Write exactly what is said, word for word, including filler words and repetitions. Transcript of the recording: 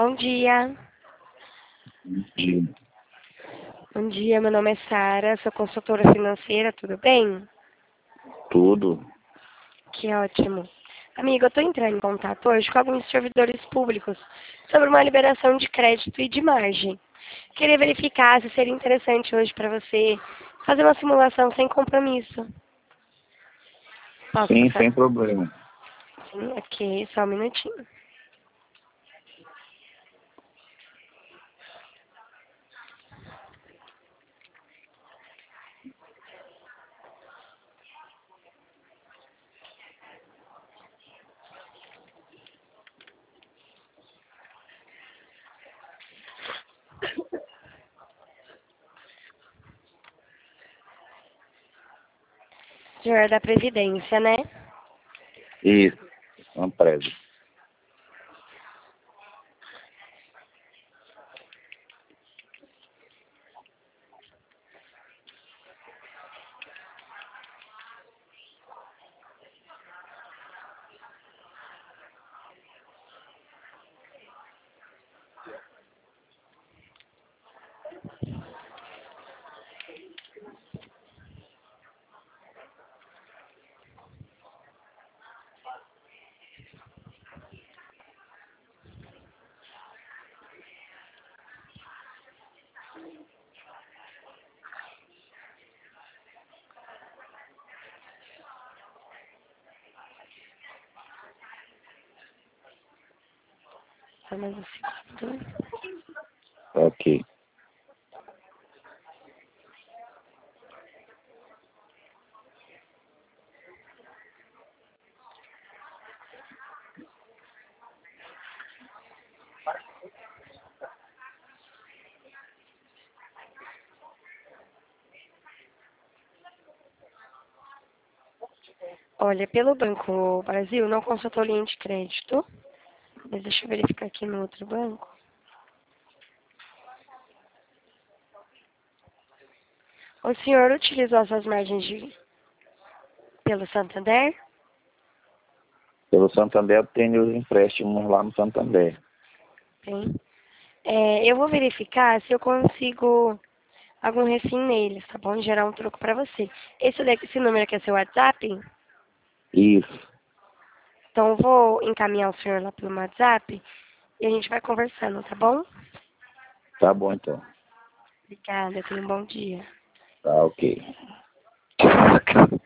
Bom dia. Dia. Bom dia, meu nome é Sara, sou consultora financeira, tudo bem? Tudo. Que ótimo. Amiga, eu estou entrando em contato hoje com alguns servidores públicos sobre uma liberação de crédito e de margem. Queria verificar se seria interessante hoje para você fazer uma simulação sem compromisso. Posso Sim, passar? sem problema. Sim, ok, só um minutinho. Senhor da Previdência, né? Isso, uma empresa. Só mais um segundo. Ok. Olha, pelo Banco Brasil, não consultou linha de crédito. Mas deixa eu verificar aqui no outro banco. O senhor utilizou as suas margens de... pelo Santander? Pelo Santander eu tenho os empréstimos lá no Santander. Tem. É, eu vou verificar se eu consigo algum refim neles, tá bom? Gerar um troco pra você. Esse, daqui- esse número aqui é seu WhatsApp? Isso. Então eu vou encaminhar o senhor lá pelo WhatsApp e a gente vai conversando, tá bom? Tá bom então. Obrigada, tenha um bom dia. Tá ok.